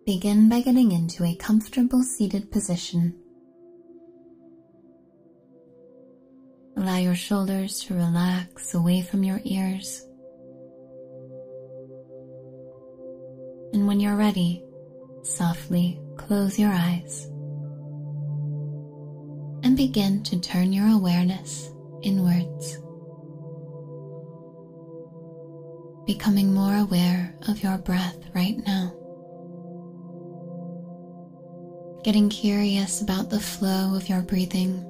begin by getting into a comfortable seated position. Allow your shoulders to relax away from your ears. And when you're ready, softly close your eyes and begin to turn your awareness inwards, becoming more aware of your breath right now. Getting curious about the flow of your breathing,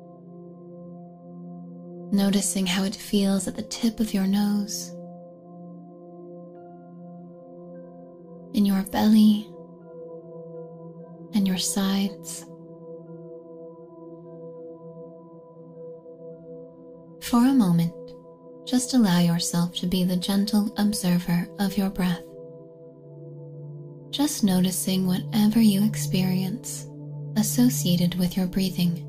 noticing how it feels at the tip of your nose, in your belly and your sides. For a moment, just allow yourself to be the gentle observer of your breath, just noticing whatever you experience associated with your breathing.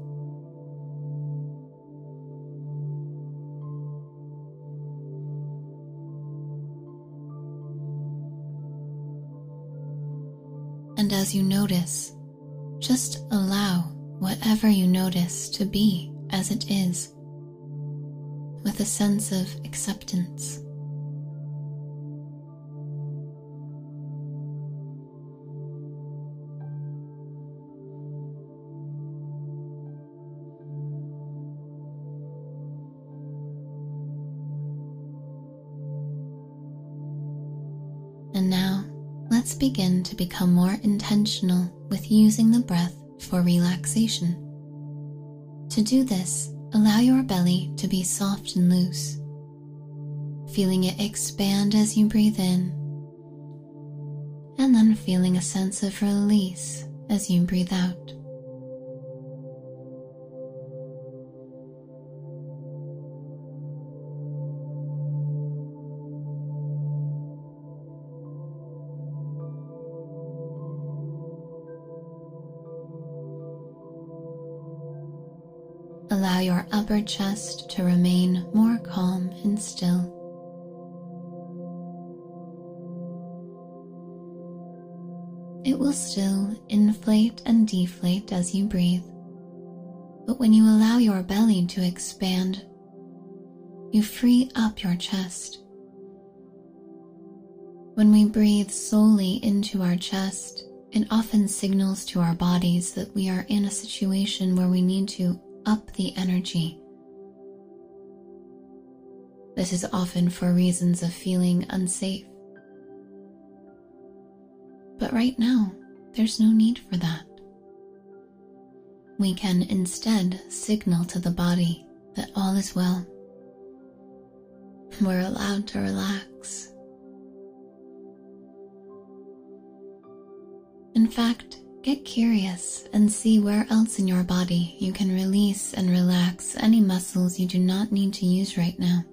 And as you notice, just allow whatever you notice to be as it is, with a sense of acceptance. And now, let's begin to become more intentional with using the breath for relaxation. To do this, allow your belly to be soft and loose, feeling it expand as you breathe in, and then feeling a sense of release as you breathe out. Allow your upper chest to remain more calm and still. It will still inflate and deflate as you breathe, but when you allow your belly to expand, you free up your chest. When we breathe solely into our chest, it often signals to our bodies that we are in a situation where we need to up the energy. This is often for reasons of feeling unsafe. But right now, there's no need for that. We can instead signal to the body that all is well. We're allowed to relax. In fact, get curious and see where else in your body you can release and relax any muscles you do not need to use right now.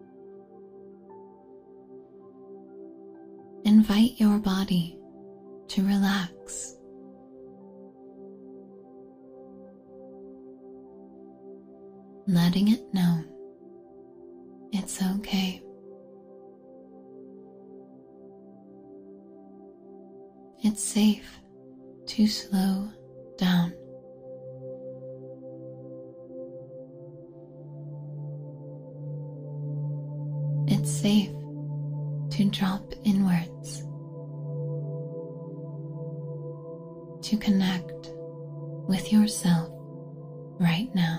Invite your body to relax. Letting it know it's okay. It's safe to slow down. It's safe to drop inwards, to connect with yourself right now.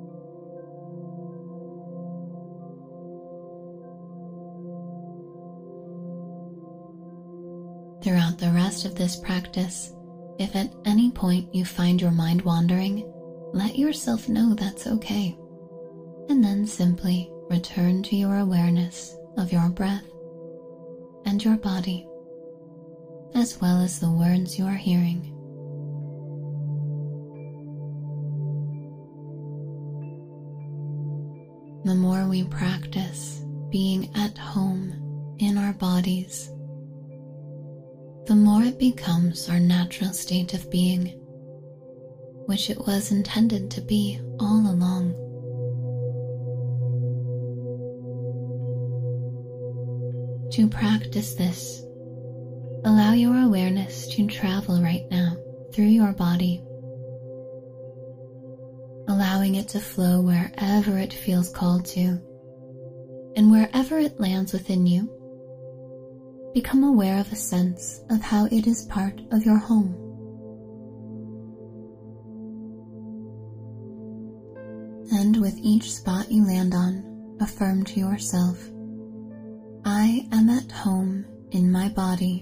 Throughout the rest of this practice, if at any point you find your mind wandering, let yourself know that's okay, and then simply return to your awareness of your breath and your body, as well as the words you are hearing. The more we practice being at home in our bodies, the more it becomes our natural state of being, which it was intended to be all along. To practice this, Allow your awareness to travel right now through your body, allowing it to flow wherever it feels called to, and wherever it lands within you, become aware of a sense of how it is part of your home. And with each spot you land on, affirm to yourself, I am at home in my body.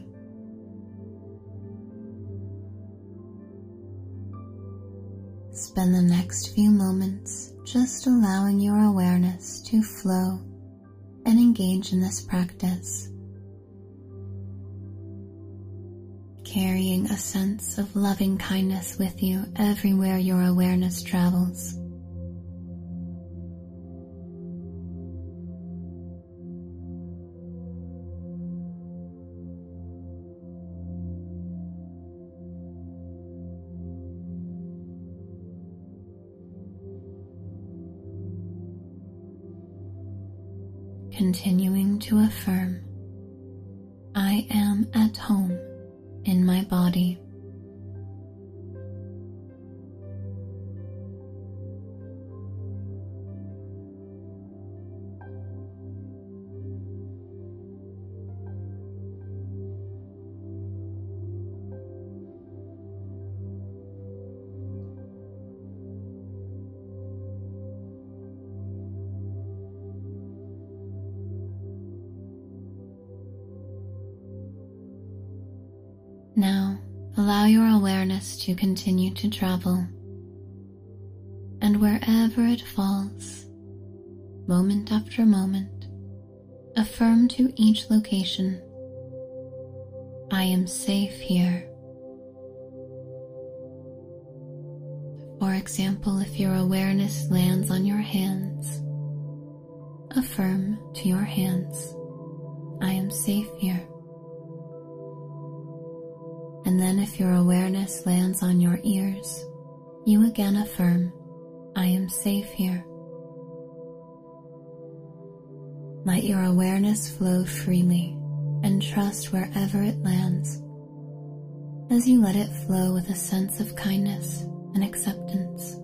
Spend the next few moments just allowing your awareness to flow and engage in this practice, carrying a sense of loving kindness with you everywhere your awareness travels. Continuing to affirm, I am at home in my body. Now, allow your awareness to continue to travel, and wherever it falls, moment after moment, affirm to each location, I am safe here. For example, if your awareness lands on your hands, affirm to your hands, I am safe here. And then if your awareness lands on your ears, you again affirm, I am safe here. Let your awareness flow freely and trust wherever it lands, as you let it flow with a sense of kindness and acceptance.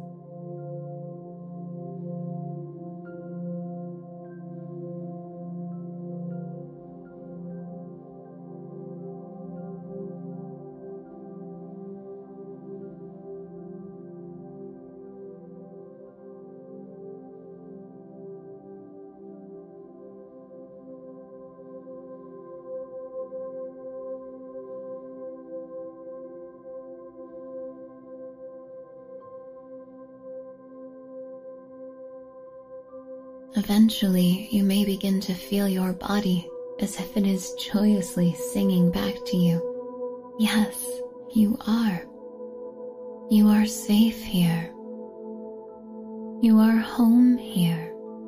Eventually, you may begin to feel your body as if it is joyously singing back to you. Yes, you are. You are safe here. You are home here.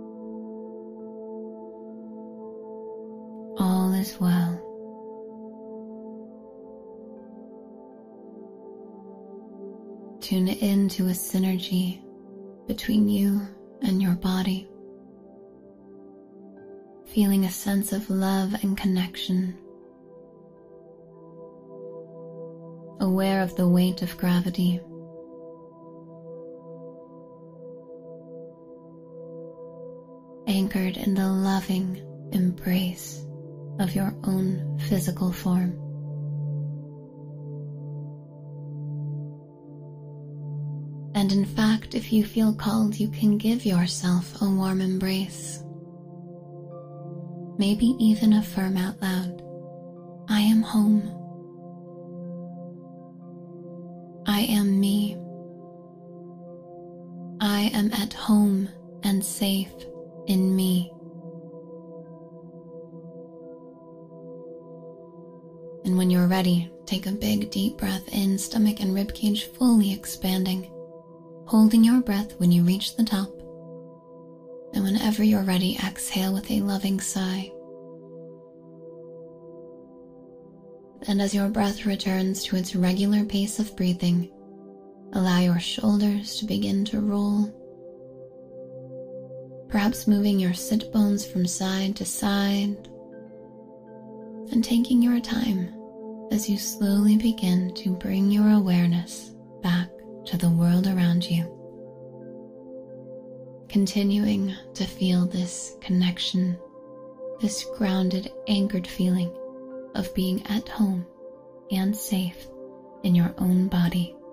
All is well. Tune into a synergy between you and your body, feeling a sense of love and connection, aware of the weight of gravity, anchored in the loving embrace of your own physical form. And in fact, if you feel called, you can give yourself a warm embrace. Maybe even affirm out loud, I am home. I am me. I am at home and safe in me. And when you're ready, take a big deep breath in, stomach and ribcage fully expanding, holding your breath when you reach the top. And whenever you're ready, exhale with a loving sigh. And as your breath returns to its regular pace of breathing, allow your shoulders to begin to roll, perhaps moving your sit bones from side to side, and taking your time, as you slowly begin to bring your awareness back to the world around you. Continuing to feel this connection, this grounded, anchored feeling of being at home and safe in your own body.